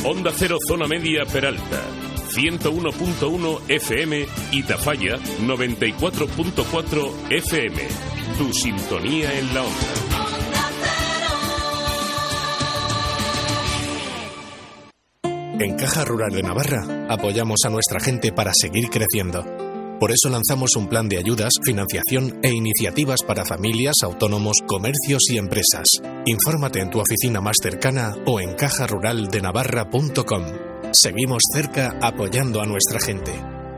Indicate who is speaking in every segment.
Speaker 1: Onda Cero Zona Media Peralta, 101.1 FM y Tafalla 94.4 FM. Tu sintonía en la onda.
Speaker 2: En Caja Rural de Navarra apoyamos a nuestra gente para seguir creciendo. Por eso lanzamos un plan de ayudas, financiación e iniciativas para familias, autónomos, comercios y empresas. Infórmate en tu oficina más cercana o en cajaruraldenavarra.com. Seguimos cerca apoyando a nuestra gente.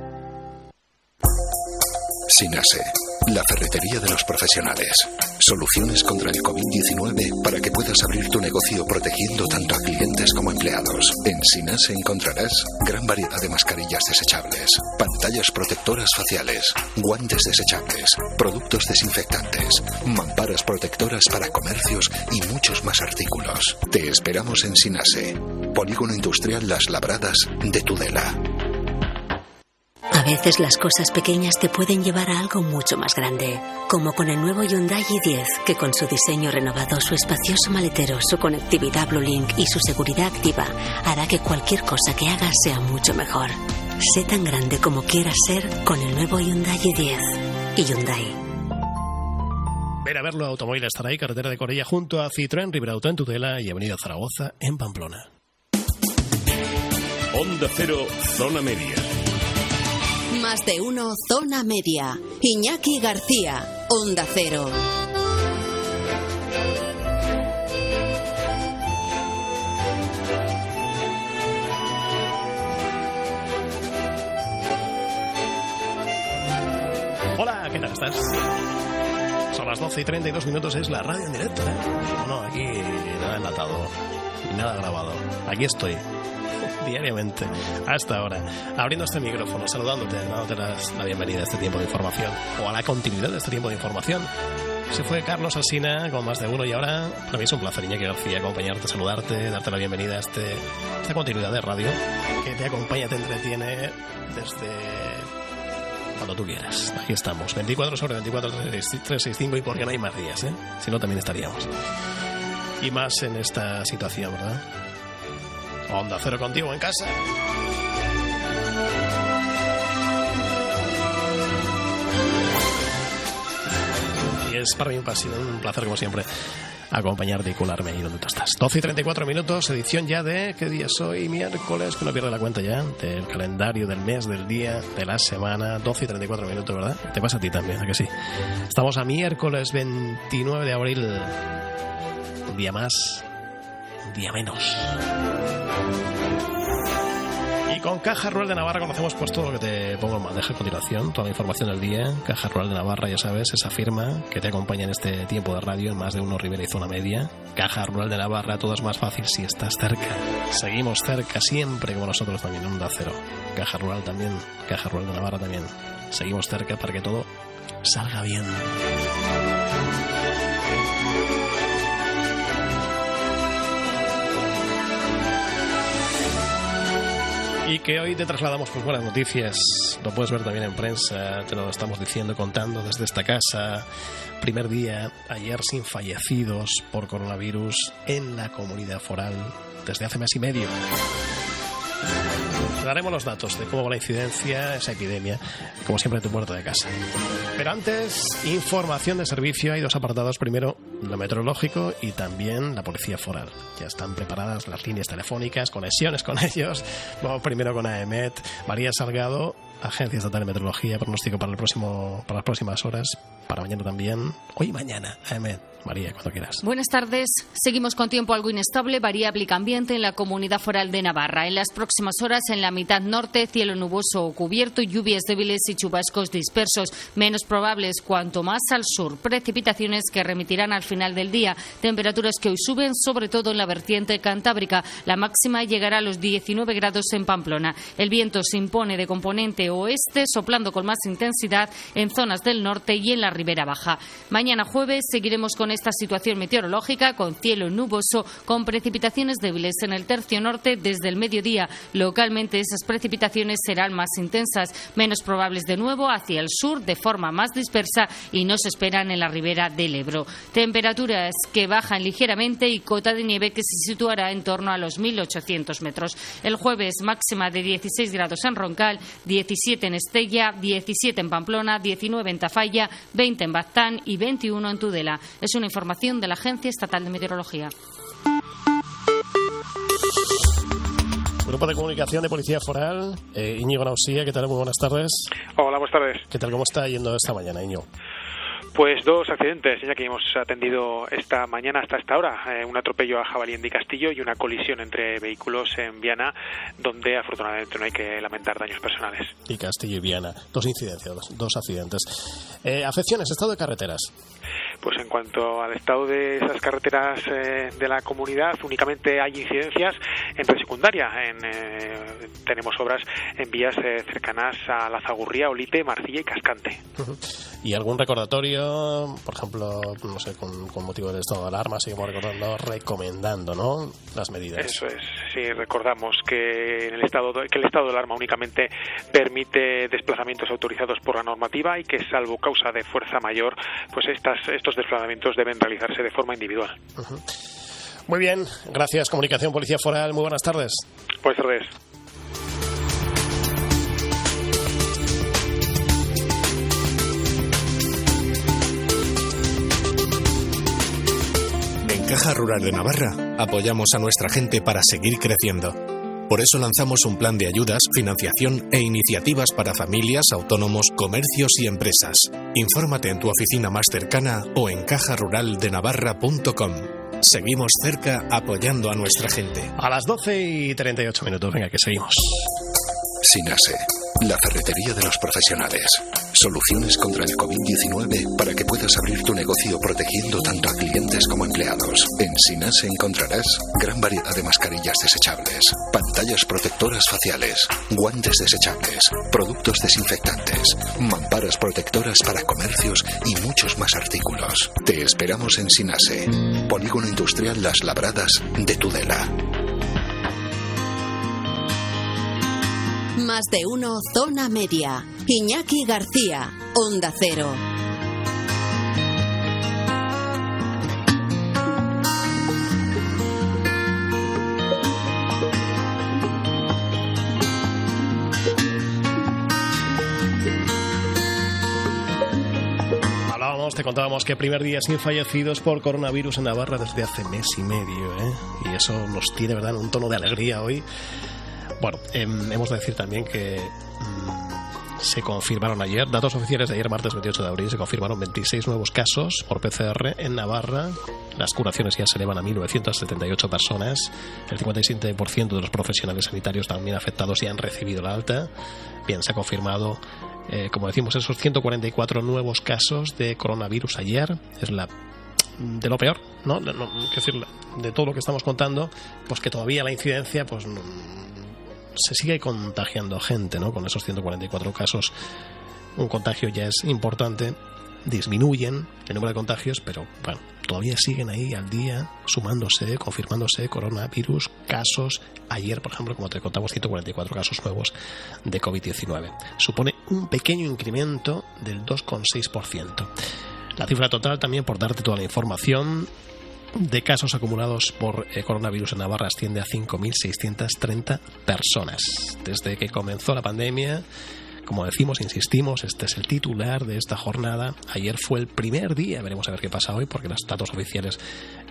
Speaker 3: Sinase, la ferretería de los profesionales. Soluciones contra el COVID-19 para que puedas abrir tu negocio protegiendo tanto a clientes como empleados. En Sinase encontrarás gran variedad de mascarillas desechables, pantallas protectoras faciales, guantes desechables, productos desinfectantes, mamparas protectoras para comercios y muchos más artículos. Te esperamos en Sinase, Polígono Industrial Las Labradas de Tudela.
Speaker 4: A veces las cosas pequeñas te pueden llevar a algo mucho más grande, como con el nuevo Hyundai i10, que con su diseño renovado, su espacioso maletero, su conectividad Bluelink y su seguridad activa, hará que cualquier cosa que hagas sea mucho mejor. Sé tan grande como quieras ser con el nuevo Hyundai i10. Hyundai.
Speaker 5: Ven a verlo, Automóvil estará ahí, carretera de Corella, junto a Citroën, Riberauto en Tudela y Avenida Zaragoza en Pamplona.
Speaker 1: Onda Cero Zona Media.
Speaker 6: Más de uno, Zona Media. Iñaki García, Onda Cero.
Speaker 5: Hola, ¿qué tal estás? Son las 12:32, es la radio en directo, ¿eh? No, aquí nada enlatado, nada grabado. Aquí estoy. Diariamente, hasta ahora, abriendo este micrófono, saludándote, dándote la bienvenida a este tiempo de información, o a la continuidad de este tiempo de información. Se fue Carlos Alsina con Más de Uno y ahora para mí es un placer, Iñaki García, acompañarte, saludarte, darte la bienvenida a esta continuidad de radio que te acompaña, te entretiene desde cuando tú quieras. Aquí estamos, 24/24, 365 y porque no hay más días, ¿eh? Si no también estaríamos. Y más en esta situación, ¿verdad? Onda Cero contigo en casa. Y es para mí un placer como siempre acompañarte y colarme ahí donde tú estás. 12:34, edición ya de... ¿Qué día es hoy? Miércoles, que no pierdo la cuenta ya del calendario, del mes, del día, de la semana. 12:34, ¿verdad? Te pasa a ti también, ¿a que sí? Estamos a miércoles 29 de abril. Un día más, un día menos. Y con Caja Rural de Navarra conocemos pues todo lo que te pongo en bandeja a continuación, toda la información del día. Caja Rural de Navarra, ya sabes, esa firma que te acompaña en este tiempo de radio en Más de Uno, Ribera y Zona Media. Caja Rural de Navarra, todo es más fácil si estás cerca. Seguimos cerca siempre, como nosotros también en Onda Cero. Caja Rural también, Caja Rural de Navarra también. Seguimos cerca para que todo salga bien. Y que hoy te trasladamos pues buenas noticias. Lo puedes ver también en prensa, te lo estamos diciendo, contando desde esta casa. Primer día, ayer sin fallecidos por coronavirus en la comunidad foral desde hace mes y medio. Te daremos los datos de cómo va la incidencia, esa epidemia, como siempre en tu puerta de casa. Pero antes, información de servicio. Hay dos apartados. Primero, lo meteorológico y también la policía foral. Ya están preparadas las líneas telefónicas, conexiones con ellos. Vamos primero con AEMET. María Salgado, Agencia Estatal de Meteorología, pronóstico para las próximas horas, para mañana también. Hoy y mañana, AEMET. María, cuando quieras.
Speaker 7: Buenas tardes. Seguimos con tiempo algo inestable, variable y cambiante en la Comunidad Foral de Navarra. En las próximas horas, en la mitad norte, cielo nuboso o cubierto, lluvias débiles y chubascos dispersos, menos probables cuanto más al sur. Precipitaciones que remitirán al final del día. Temperaturas que hoy suben, sobre todo en la vertiente cantábrica. La máxima llegará a los 19 grados en Pamplona. El viento se impone de componente oeste, soplando con más intensidad en zonas del norte y en la Ribera Baja. Mañana jueves seguiremos con con esta situación meteorológica, con cielo nuboso, con precipitaciones débiles en el tercio norte desde el mediodía. Localmente esas precipitaciones serán más intensas, menos probables de nuevo hacia el sur de forma más dispersa y no se esperan en la ribera del Ebro. Temperaturas que bajan ligeramente y cota de nieve que se situará en torno a los 1.800 metros. El jueves máxima de 16 grados en Roncal, 17 en Estella, 17 en Pamplona, 19 en Tafalla, 20 en Baztán y 21 en Tudela. Es una información de la Agencia Estatal de Meteorología.
Speaker 5: Grupo de Comunicación de Policía Foral, Íñigo Nausía, ¿qué tal? Muy buenas tardes.
Speaker 8: Hola, buenas tardes.
Speaker 5: ¿Qué tal? ¿Cómo está yendo esta mañana, Íñigo?
Speaker 8: Pues 2 accidentes, ya que hemos atendido esta mañana hasta esta hora. Un atropello a Jabalí en Di Castillo y una colisión entre vehículos en Viana, donde afortunadamente no hay que lamentar daños personales.
Speaker 5: Di Castillo y Viana, 2 incidencias, 2 accidentes. Afecciones, estado de carreteras.
Speaker 8: Pues en cuanto al estado de esas carreteras de la comunidad, únicamente hay incidencias en secundaria. Tenemos obras en vías cercanas a La Zagurría, Olite, Marcilla y Cascante.
Speaker 5: ¿Y algún recordatorio, por ejemplo, no sé, con motivo del estado de alarma, seguimos recomendando, ¿no?, las medidas?
Speaker 8: Eso es, sí, recordamos que el estado de alarma únicamente permite desplazamientos autorizados por la normativa y que, salvo causa de fuerza mayor, pues estos desplazamientos deben realizarse de forma individual.
Speaker 5: Muy bien, gracias. Comunicación Policía Foral, muy buenas tardes.
Speaker 8: Buenas tardes.
Speaker 2: En Caja Rural de Navarra apoyamos a nuestra gente para seguir creciendo. Por eso lanzamos un plan de ayudas, financiación e iniciativas para familias, autónomos, comercios y empresas. Infórmate en tu oficina más cercana o en cajaruraldenavarra.com. Seguimos cerca apoyando a nuestra gente.
Speaker 5: A las 12:38, venga, que seguimos.
Speaker 3: Sinase, la ferretería de los profesionales. Soluciones contra el COVID-19 para que puedas abrir tu negocio protegiendo tanto a clientes como empleados. En Sinase encontrarás gran variedad de mascarillas desechables, pantallas protectoras faciales, guantes desechables, productos desinfectantes, mamparas protectoras para comercios y muchos más artículos. Te esperamos en Sinase, Polígono Industrial Las Labradas de Tudela.
Speaker 6: Más de uno, Zona Media. Iñaki García, Onda Cero.
Speaker 5: Te contábamos que primer día sin fallecidos por coronavirus en Navarra desde hace mes y medio, y eso nos tiene, ¿verdad?, en un tono de alegría hoy. Bueno, hemos de decir también que se confirmaron ayer, datos oficiales de ayer, martes 28 de abril, se confirmaron 26 nuevos casos por PCR en Navarra. Las curaciones ya se elevan a 1.978 personas. El 57% de los profesionales sanitarios también afectados ya han recibido la alta. Bien, se ha confirmado, como decimos, esos 144 nuevos casos de coronavirus ayer. Es de lo peor, ¿no? Es decir, de todo lo que estamos contando, pues que todavía la incidencia, pues se sigue contagiando gente, ¿no? Con esos 144 casos, un contagio ya es importante, disminuyen el número de contagios, pero bueno, todavía siguen ahí al día, sumándose, confirmándose coronavirus, casos. Ayer, por ejemplo, como te contamos, 144 casos nuevos de COVID-19. Supone un pequeño incremento del 2,6%. La cifra total, también por darte toda la información, de casos acumulados por coronavirus en Navarra asciende a 5.630 personas. Desde que comenzó la pandemia, como decimos, insistimos, este es el titular de esta jornada. Ayer fue el primer día, veremos a ver qué pasa hoy, porque los datos oficiales,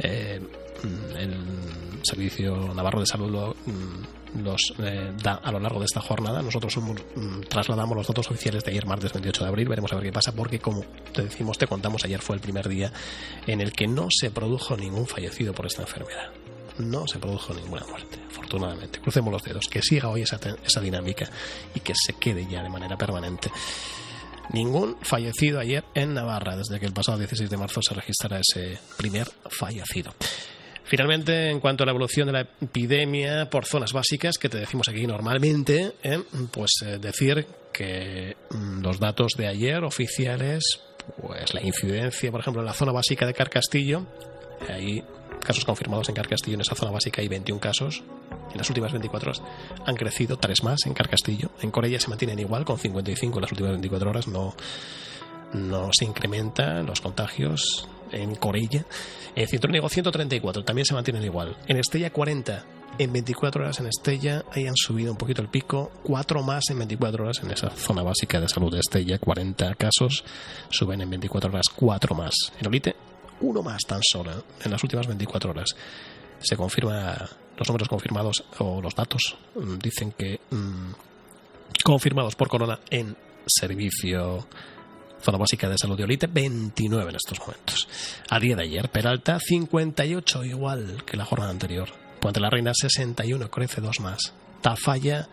Speaker 5: el Servicio Navarro de Salud los da a lo largo de esta jornada. Nosotros trasladamos los datos oficiales de ayer, martes 28 de abril. Veremos a ver qué pasa, porque como te decimos, te contamos, ayer fue el primer día en el que no se produjo ningún fallecido por esta enfermedad. No se produjo ninguna muerte, afortunadamente. Crucemos los dedos, que siga hoy esa dinámica y que se quede ya de manera permanente. Ningún fallecido ayer en Navarra, desde que el pasado 16 de marzo se registrara ese primer fallecido. Finalmente, en cuanto a la evolución de la epidemia por zonas básicas, que te decimos aquí normalmente, decir que los datos de ayer oficiales Pues la incidencia, por ejemplo, en la zona básica de Carcastillo, hay casos confirmados en Carcastillo, en esa zona básica hay 21 casos. En las últimas 24 horas han crecido 3 más en Carcastillo. En Corella se mantienen igual, con 55 en las últimas 24 horas. No se incrementan los contagios en Corella. En Cintruénigo 134 también se mantienen igual. En Estella 40. En 24 horas en Estella hayan subido un poquito el pico, 4 más en 24 horas en esa zona básica de salud de Estella, 40 casos, suben en 24 horas 4 más. En Olite, 1 más tan solo en las últimas 24 horas. Se confirma los números confirmados, o los datos dicen que confirmados por corona en servicio zona básica de salud de Olite, 29 en estos momentos. A día de ayer, Peralta 58, igual que la jornada anterior. Puente la Reina 61, crece 2 más. Tafalla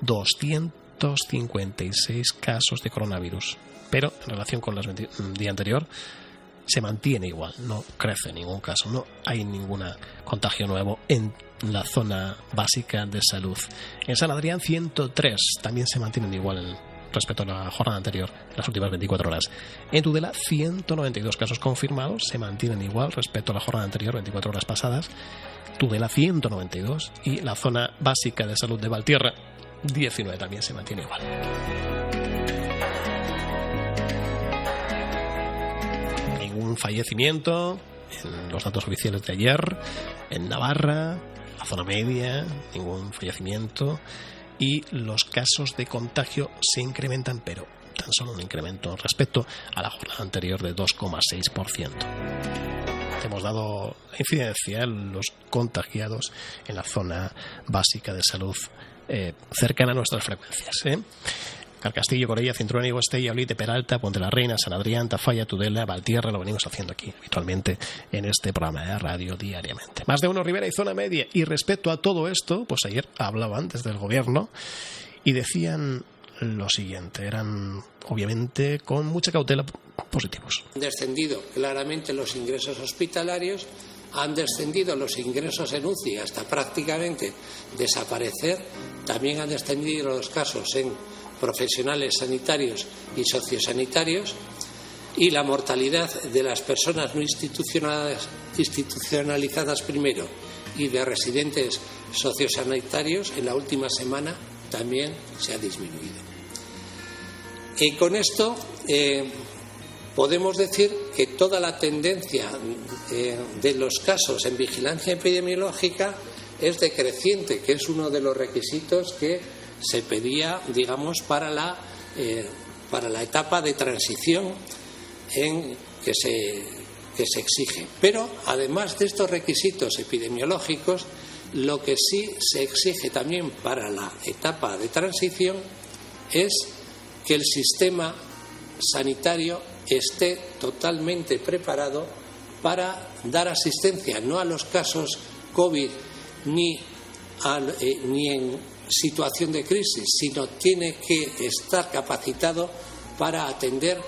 Speaker 5: 256 casos de coronavirus, pero en relación con el día anterior se mantiene igual, no crece ningún caso, no hay ningún contagio nuevo en la zona básica de salud. En San Adrián 103, también se mantienen igual respecto a la jornada anterior, en las últimas 24 horas. En Tudela 192 casos confirmados, se mantienen igual respecto a la jornada anterior, 24 horas pasadas. Tudela 192 y la zona básica de salud de Valtierra 19 también se mantiene igual. Ningún fallecimiento en los datos oficiales de ayer. En Navarra, la zona media, ningún fallecimiento. Y los casos de contagio se incrementan, pero tan solo un incremento respecto a la jornada anterior de 2,6%. Hemos dado la incidencia en los contagiados en la zona básica de salud cercana a nuestras frecuencias. Carcastillo, Corella, Cintruénigo, Estella, Olite, Peralta, Puente la Reina, San Adrián, Tafalla, Tudela, Valtierra, lo venimos haciendo aquí habitualmente en este programa de radio diariamente. Más de uno, Ribera y zona media. Y respecto a todo esto, pues ayer hablaban desde el gobierno y decían lo siguiente, eran obviamente con mucha cautela positivos.
Speaker 9: Han descendido claramente los ingresos hospitalarios, han descendido los ingresos en UCI hasta prácticamente desaparecer, también han descendido los casos en profesionales sanitarios y sociosanitarios, y la mortalidad de las personas no institucionalizadas primero y de residentes sociosanitarios en la última semana también se ha disminuido. Y con esto podemos decir que toda la tendencia de los casos en vigilancia epidemiológica es decreciente, que es uno de los requisitos que se pedía, digamos, para la etapa de transición que se exige. Pero además de estos requisitos epidemiológicos, lo que sí se exige también para la etapa de transición es que el sistema sanitario esté totalmente preparado para dar asistencia no a los casos COVID ni en situación de crisis, sino tiene que estar capacitado para atender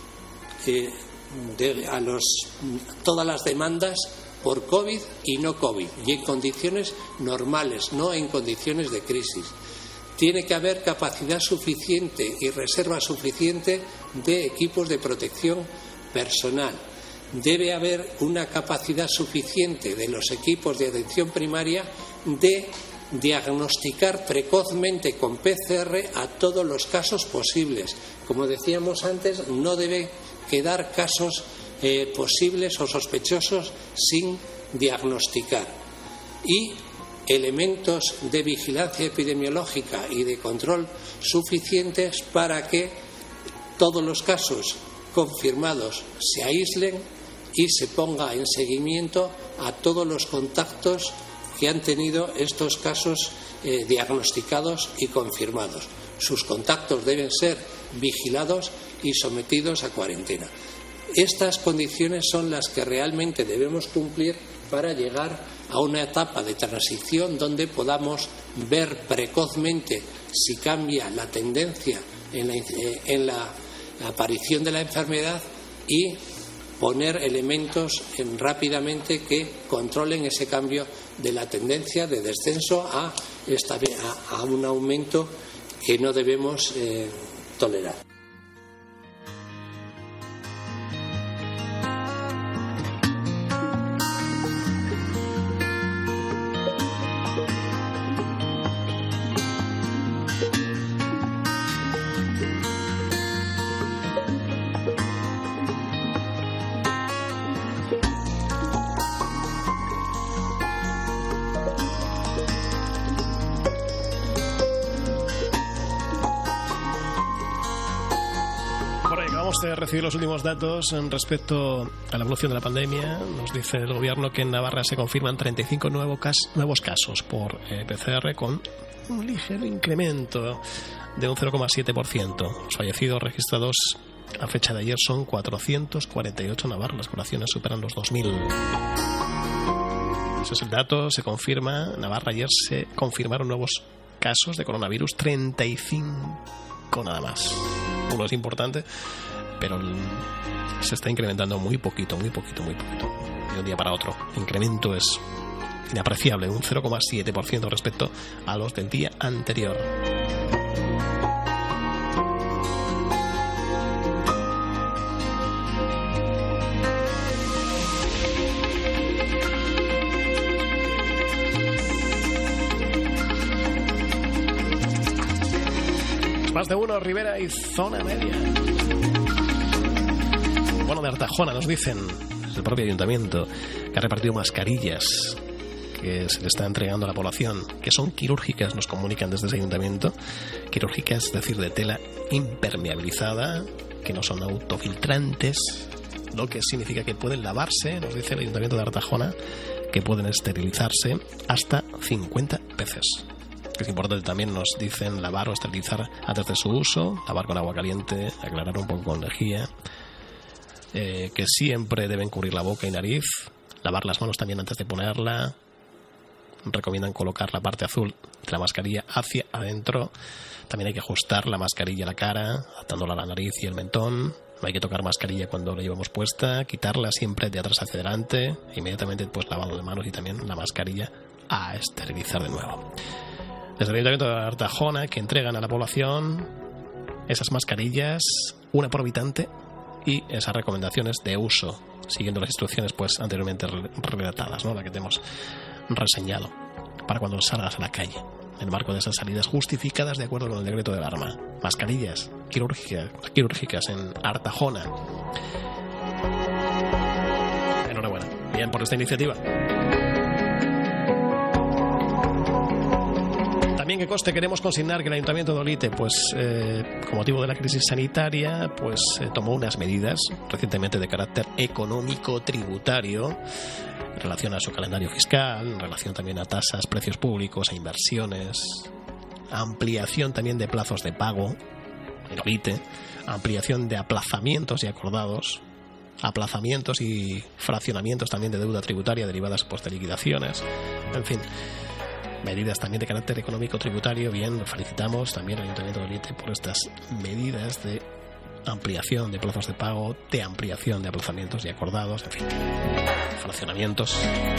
Speaker 9: todas las demandas por COVID y no COVID, y en condiciones normales, no en condiciones de crisis. Tiene que haber capacidad suficiente y reserva suficiente de equipos de protección personal. Debe haber una capacidad suficiente de los equipos de atención primaria de diagnosticar precozmente con PCR a todos los casos posibles. Como decíamos antes, no debe quedar casos posibles o sospechosos sin diagnosticar. Y elementos de vigilancia epidemiológica y de control suficientes para que todos los casos confirmados se aíslen y se ponga en seguimiento a todos los contactos que han tenido estos casos diagnosticados y confirmados. Sus contactos deben ser vigilados y sometidos a cuarentena. Estas condiciones son las que realmente debemos cumplir para llegar a una etapa de transición donde podamos ver precozmente si cambia la tendencia en la aparición de la enfermedad y poner elementos rápidamente que controlen ese cambio de la tendencia de descenso a un aumento que no debemos tolerar.
Speaker 5: Acabamos de recibir los últimos datos respecto a la evolución de la pandemia. Nos dice el gobierno que en Navarra se confirman 35 nuevos casos por PCR, con un ligero incremento de un 0,7%. Los fallecidos registrados a fecha de ayer son 448 en Navarra. Las curaciones superan los 2.000. Ese es el dato, se confirma. En Navarra ayer se confirmaron nuevos casos de coronavirus, 35 nada más. Uno es importante, pero se está incrementando muy poquito. De un día para otro. El incremento es inapreciable, un 0,7% respecto a los del día anterior. Más de uno, Ribera y zona media. Bueno, de Artajona nos dicen, es el propio ayuntamiento, que ha repartido mascarillas que se le está entregando a la población, que son quirúrgicas, nos comunican desde ese ayuntamiento. Quirúrgicas, es decir, de tela impermeabilizada, que no son autofiltrantes, lo que significa que pueden lavarse, nos dice el ayuntamiento de Artajona, que pueden esterilizarse hasta 50 veces. Es importante también, nos dicen, lavar o esterilizar antes de su uso, lavar con agua caliente, aclarar un poco con lejía, que siempre deben cubrir la boca y nariz, lavar las manos también antes de ponerla. Recomiendan colocar la parte azul de la mascarilla hacia adentro. También hay que ajustar la mascarilla a la cara, adaptándola a la nariz y el mentón. No hay que tocar mascarilla cuando la llevamos puesta, quitarla siempre de atrás hacia adelante, inmediatamente pues lavado de manos y también la mascarilla a esterilizar de nuevo. Desde el Ayuntamiento de Artajona, que entregan a la población esas mascarillas, una por habitante, y esas recomendaciones de uso, siguiendo las instrucciones pues anteriormente relatadas, ¿no? La que te hemos reseñado, para cuando salgas a la calle, en el marco de esas salidas justificadas de acuerdo con el decreto de alarma. Mascarillas quirúrgicas en Artajona. Enhorabuena. Bien por esta iniciativa. También, que conste, queremos consignar que el Ayuntamiento de Olite, pues con motivo de la crisis sanitaria, pues tomó unas medidas recientemente de carácter económico tributario en relación a su calendario fiscal, en relación también a tasas, precios públicos, a inversiones, ampliación también de plazos de pago en Olite, ampliación de aplazamientos y acordados, aplazamientos y fraccionamientos también de deuda tributaria derivadas pues de liquidaciones, en fin. Medidas también de carácter económico tributario. Bien, felicitamos también al Ayuntamiento de Olite por estas medidas de ampliación de plazos de pago, de ampliación de aplazamientos y acordados, en fin, fraccionamientos.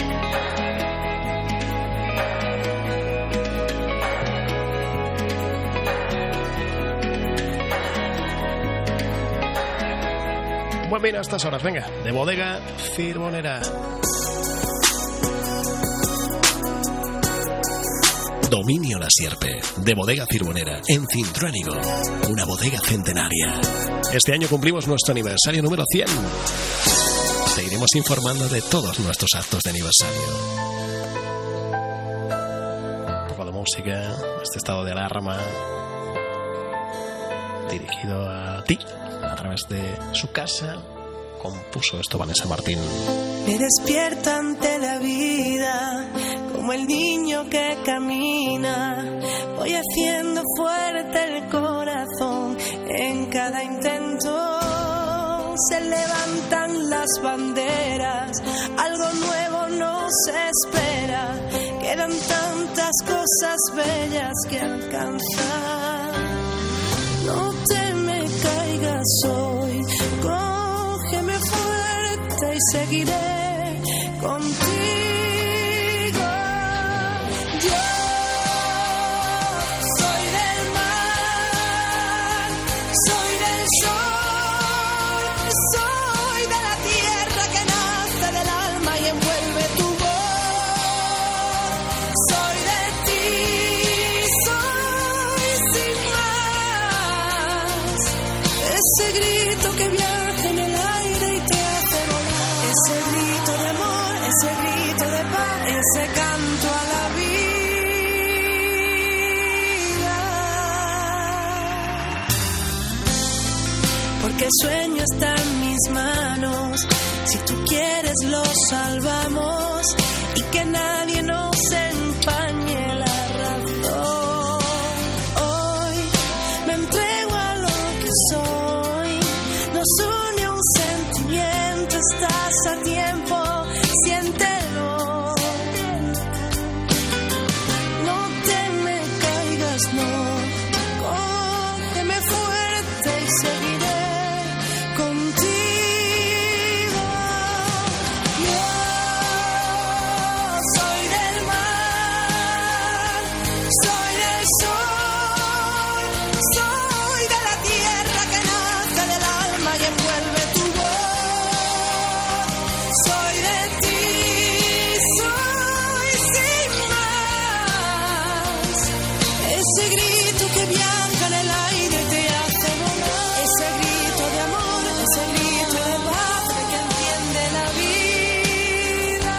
Speaker 5: Buen vino a estas horas, venga, de Bodega Firbonera.
Speaker 10: Dominio La Sierpe, de Bodega Firbonera, en Cintruénigo, una bodega centenaria.
Speaker 5: Este año cumplimos nuestro aniversario número 100. Seguiremos informando de todos nuestros actos de aniversario. Un poco de música, este estado de alarma, dirigido a ti, a través de su casa. Compuso esto Vanessa Martín.
Speaker 11: Me despierto ante la vida como el niño que camina. Voy haciendo fuerte el corazón en cada intento. Se levantan las banderas, algo nuevo nos espera. Quedan tantas cosas bellas que alcanzar. No te me caigas hoy, cógeme fuerte y seguiré contigo. Ese grito que viaja en el aire y te hace volar. Ese grito el sueño está en mis manos. Si tú quieres lo salvamos y que nadie nos empañe la razón. Hoy me entrego a lo que soy. Nos une un sentimiento, estás a tiempo, siéntelo. No te me caigas, no. Cógeme fuerte y seguiré contigo. Yo soy del mar, soy del sol, soy de la tierra que nace del alma y envuelve tu voz. Soy de ti, soy sin más. Ese grito que viaja en el aire te hace volar. Ese grito de amor, ese grito de paz que entiende la vida.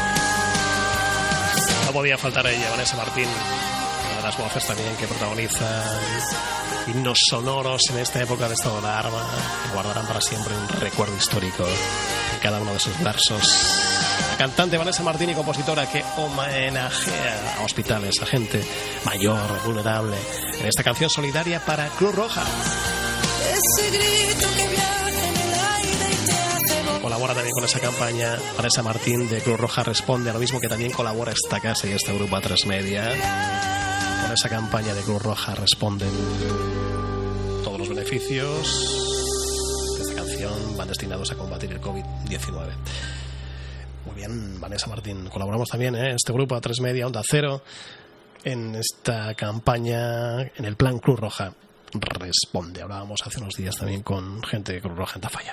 Speaker 5: No podía faltar ella, Vanessa Martín, una de las voces también que protagonizan himnos sonoros en esta época de estado de alarma, que guardarán para siempre un recuerdo histórico en cada uno de sus versos. La cantante Vanessa Martín y compositora que homenajea a hospitales, a gente mayor, vulnerable, en esta canción solidaria para Cruz Roja.
Speaker 11: Ese grito que viaja en el aire y te hace volar.
Speaker 5: Colabora también con esa campaña Vanessa Martín de Cruz Roja Responde, a lo mismo que también colabora esta casa y este grupo A3 Media. Con esa campaña de Cruz Roja Responden. Todos los beneficios de esta canción van destinados a combatir el COVID-19. Muy bien, Vanessa Martín. Colaboramos también, este grupo A3 Media, Onda Cero, en esta campaña, en el plan Cruz Roja Responde. Hablábamos hace unos días también con gente de Cruz Roja en Tafalla.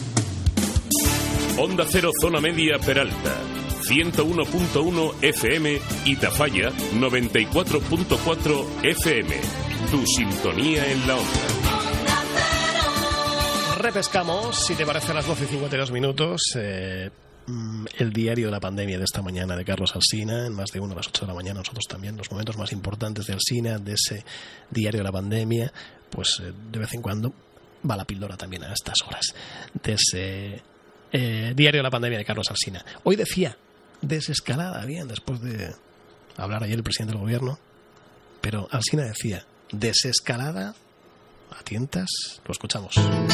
Speaker 1: Onda Cero Zona Media Peralta, 101.1 FM y Tafalla 94.4 FM. Tu sintonía en la onda.
Speaker 5: Repescamos, si te parece, a las 12:52, el diario de la pandemia de esta mañana de Carlos Alsina, en Más de Uno a las 8 de la mañana. Nosotros también, los momentos más importantes de Alsina, de ese diario de la pandemia, pues de vez en cuando va la píldora también a estas horas de ese diario de la pandemia de Carlos Alsina. Hoy decía desescalada, bien, después de hablar ayer el presidente del gobierno, pero Alsina decía desescalada a tientas. Lo escuchamos.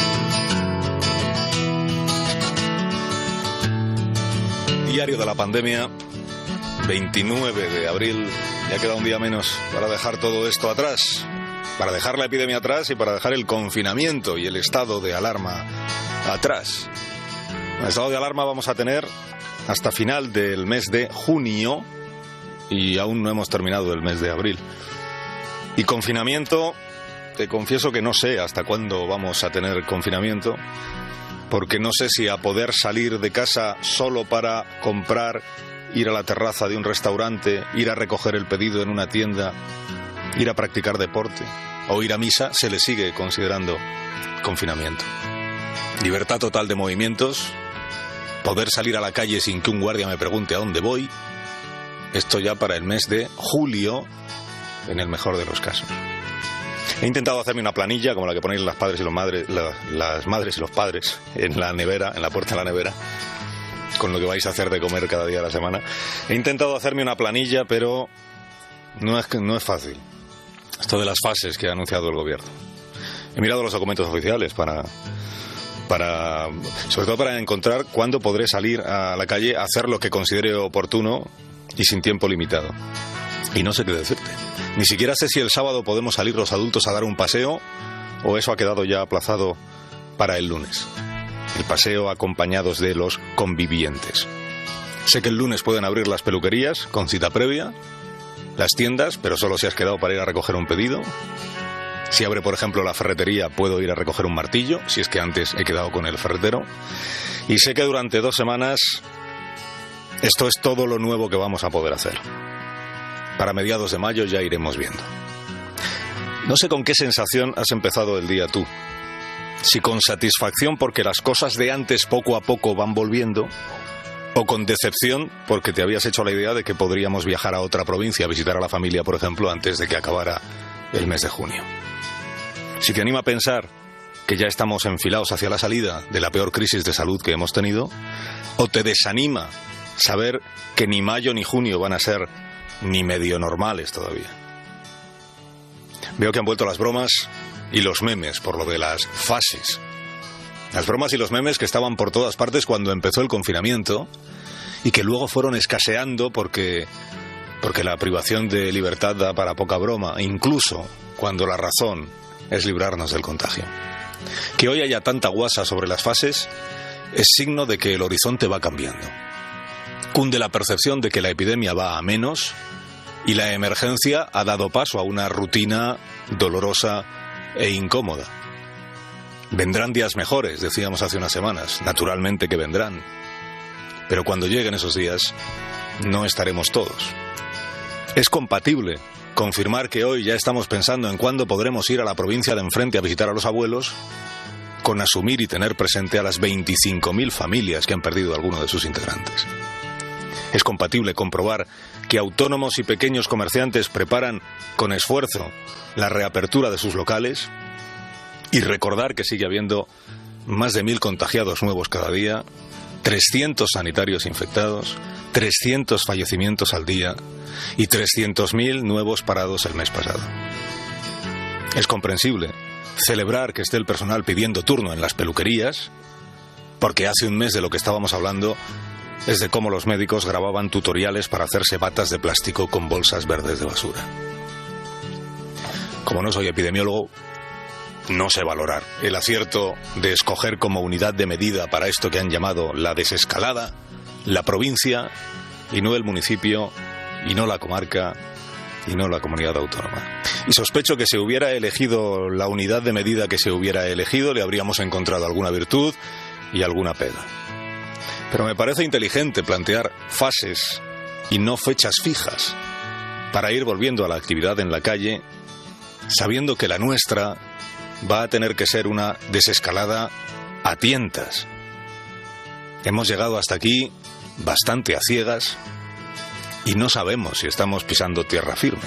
Speaker 12: Diario de la pandemia, 29 de abril. Ya queda un día menos para dejar todo esto atrás, para dejar la epidemia atrás y para dejar el confinamiento y el estado de alarma atrás. El estado de alarma vamos a tener hasta final del mes de junio y aún no hemos terminado el mes de abril. Y confinamiento, te confieso que no sé hasta cuándo vamos a tener confinamiento, porque no sé si a poder salir de casa solo para comprar, ir a la terraza de un restaurante, ir a recoger el pedido en una tienda, ir a practicar deporte o ir a misa se le sigue considerando confinamiento. Libertad total de movimientos, poder salir a la calle sin que un guardia me pregunte a dónde voy, esto ya para el mes de julio, en el mejor de los casos. He intentado hacerme una planilla como la que ponéis las padres y las madres y los padres en la nevera, en la puerta de la nevera, con lo que vais a hacer de comer cada día de la semana. He intentado hacerme una planilla, pero no es fácil. Esto de las fases que ha anunciado el gobierno. He mirado los documentos oficiales sobre todo para encontrar cuándo podré salir a la calle a hacer lo que considere oportuno y sin tiempo limitado. Y no sé qué decirte. Ni siquiera sé si el sábado podemos salir los adultos a dar un paseo o eso ha quedado ya aplazado para el lunes. El paseo acompañados de los convivientes. Sé que el lunes pueden abrir las peluquerías con cita previa, las tiendas, pero solo si has quedado para ir a recoger un pedido. Si abre, por ejemplo, la ferretería, puedo ir a recoger un martillo, si es que antes he quedado con el ferretero. Y sé que durante 2 semanas esto es todo lo nuevo que vamos a poder hacer. Para mediados de mayo ya iremos viendo. No sé con qué sensación has empezado el día tú. Si con satisfacción porque las cosas de antes poco a poco van volviendo, o con decepción porque te habías hecho la idea de que podríamos viajar a otra provincia a visitar a la familia, por ejemplo, antes de que acabara el mes de junio. Si te anima a pensar que ya estamos enfilados hacia la salida de la peor crisis de salud que hemos tenido, o te desanima saber que ni mayo ni junio van a ser ni medio normales todavía. Veo que han vuelto las bromas y los memes por lo de las fases. Las bromas y los memes que estaban por todas partes cuando empezó el confinamiento y que luego fueron escaseando porque la privación de libertad da para poca broma, incluso cuando la razón es librarnos del contagio. Que hoy haya tanta guasa sobre las fases es signo de que el horizonte va cambiando. Cunde la percepción de que la epidemia va a menos y la emergencia ha dado paso a una rutina dolorosa e incómoda. Vendrán días mejores, decíamos hace unas semanas, naturalmente que vendrán. Pero cuando lleguen esos días, no estaremos todos. Es compatible confirmar que hoy ya estamos pensando en cuándo podremos ir a la provincia de enfrente a visitar a los abuelos, con asumir y tener presente a las 25.000 familias que han perdido a alguno de sus integrantes. Es compatible comprobar que autónomos y pequeños comerciantes preparan con esfuerzo la reapertura de sus locales y recordar que sigue habiendo más de 1.000 contagiados nuevos cada día, 300 sanitarios infectados, 300 fallecimientos al día y 300.000 nuevos parados el mes pasado. Es comprensible celebrar que esté el personal pidiendo turno en las peluquerías, porque hace un mes de lo que estábamos hablando es de cómo los médicos grababan tutoriales para hacerse batas de plástico con bolsas verdes de basura. Como no soy epidemiólogo, no sé valorar el acierto de escoger como unidad de medida para esto que han llamado la desescalada, la provincia, y no el municipio, y no la comarca, y no la comunidad autónoma. Y sospecho que si hubiera elegido la unidad de medida que se hubiera elegido, le habríamos encontrado alguna virtud y alguna pega. Pero me parece inteligente plantear fases y no fechas fijas para ir volviendo a la actividad en la calle, sabiendo que la nuestra va a tener que ser una desescalada a tientas. Hemos llegado hasta aquí bastante a ciegas y no sabemos si estamos pisando tierra firme.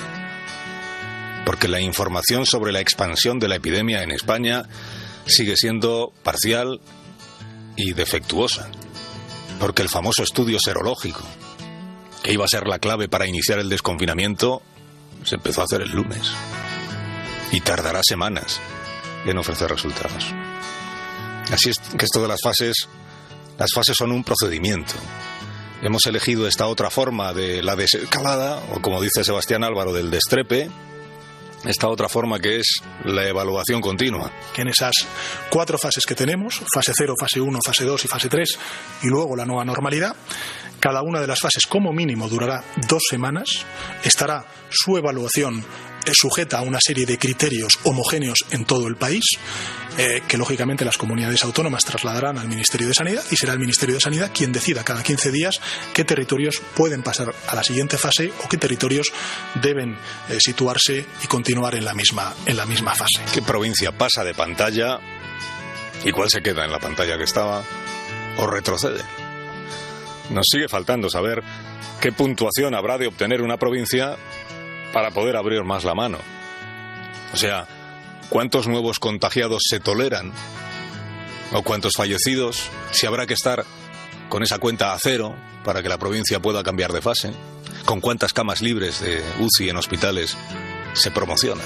Speaker 12: Porque la información sobre la expansión de la epidemia en España sigue siendo parcial y defectuosa. Porque el famoso estudio serológico, que iba a ser la clave para iniciar el desconfinamiento, se empezó a hacer el lunes. Y tardará semanas en ofrecer resultados. Así es que esto de las fases son un procedimiento. Hemos elegido esta otra forma de la desescalada, o como dice Sebastián Álvaro, del destrepe, esta otra forma que es la evaluación continua.
Speaker 13: Que en esas 4 fases que tenemos, fase 0, fase 1, fase 2 y fase 3, y luego la nueva normalidad, cada una de las fases como mínimo durará 2 semanas, estará su evaluación sujeta a una serie de criterios homogéneos en todo el país, que lógicamente las comunidades autónomas trasladarán al Ministerio de Sanidad, y será el Ministerio de Sanidad quien decida cada 15 días qué territorios pueden pasar a la siguiente fase o qué territorios deben situarse y continuar en la misma fase.
Speaker 12: ¿Qué provincia pasa de pantalla y cuál se queda en la pantalla que estaba o retrocede? Nos sigue faltando saber qué puntuación habrá de obtener una provincia para poder abrir más la mano. O sea, ¿cuántos nuevos contagiados se toleran? ¿O cuántos fallecidos? Si habrá que estar con esa cuenta a 0 para que la provincia pueda cambiar de fase. ¿Con cuántas camas libres de UCI en hospitales se promociona?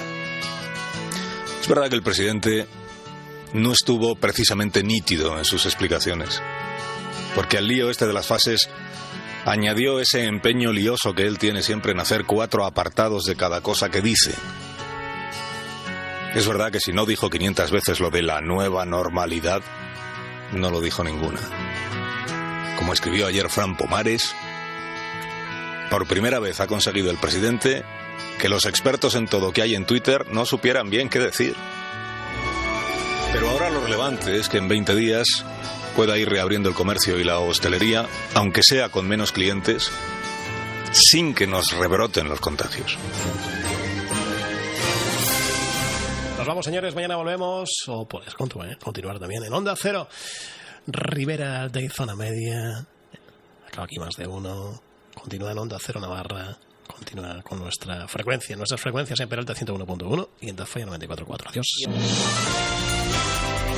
Speaker 12: Es verdad que el presidente no estuvo precisamente nítido en sus explicaciones, porque al lío este de las fases añadió ese empeño lioso que él tiene siempre en hacer 4 apartados de cada cosa que dice. Es verdad que si no dijo 500 veces lo de la nueva normalidad, no lo dijo ninguna. Como escribió ayer Fran Pomares, por primera vez ha conseguido el presidente que los expertos en todo que hay en Twitter no supieran bien qué decir. Pero ahora lo relevante es que en 20 días pueda ir reabriendo el comercio y la hostelería, aunque sea con menos clientes, sin que nos rebroten los contagios.
Speaker 5: Nos vamos, señores, mañana volvemos, o puedes continuar también en Onda Cero, Ribera de Zona Media, acá aquí más de uno, continúa en Onda Cero Navarra, continúa con nuestras frecuencias en Peralta 101.1 y en Tafalla 94.4. Adiós.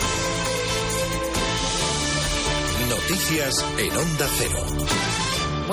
Speaker 3: Noticias en Onda Cero.